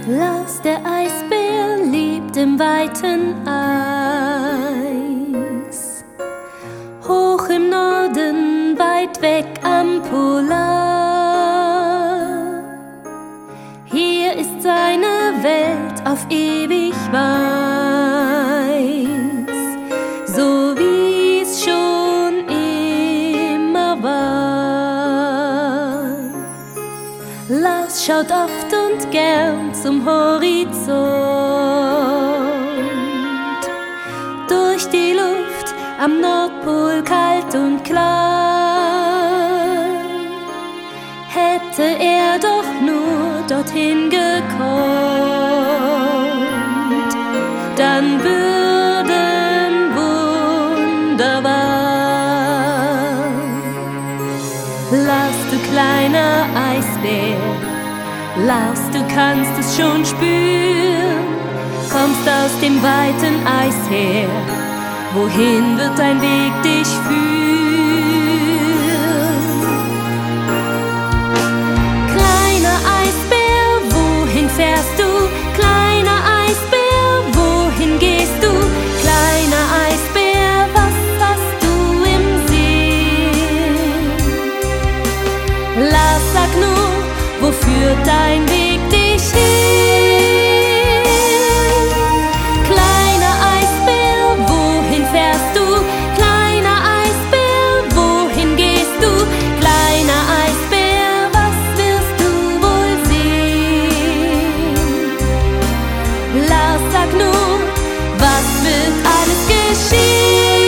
Lars, der Eisbär, lebt im weiten Eis. Hoch im Norden, weit weg am Polar. Hier ist seine Welt auf ewig weiß, so wie es schon immer war. Lars schaut oft und gern zum Horizont. Durch die Luft am Nordpol kalt und klar. Hätte er doch nur dorthin gekonnt, dann würden Wunder wahr. Lars, du kleiner Eisbär, Lars, du kannst es schon spüren, kommst aus dem weiten Eis her. Wohin wird dein Weg dich führen? Kleiner Eisbär, wohin fährst du? Kleiner Eisbär, wohin gehst du? Kleiner Eisbär, was hast du im Sinn? Lars, sag nur, wo führt dein Weg dich hin? Kleiner Eisbär, wohin fährst du? Kleiner Eisbär, wohin gehst du? Kleiner Eisbär, was wirst du wohl sehen? Lars, sag nur, was wird alles geschehen?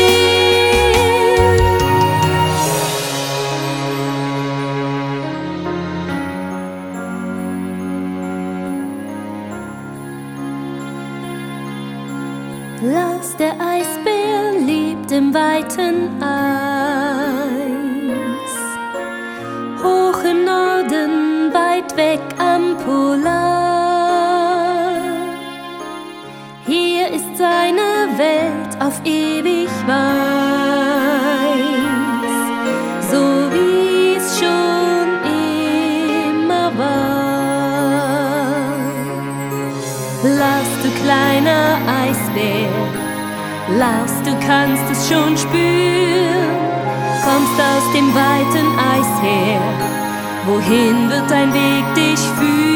Lars, der Eisbär, lebt im weiten Eis. Hoch im Norden, weit weg am Polar. Hier ist seine Welt auf ewig weiß, so wie es schon immer war. Lars, du kleiner Eisbär, Lars, du kannst es schon spüren, kommst aus dem weiten Eis her. Wohin wird dein Weg dich führen?